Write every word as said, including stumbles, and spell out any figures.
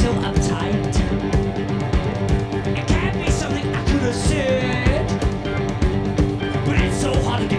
so uptight. It can't be something I could have said, but it's so hard to get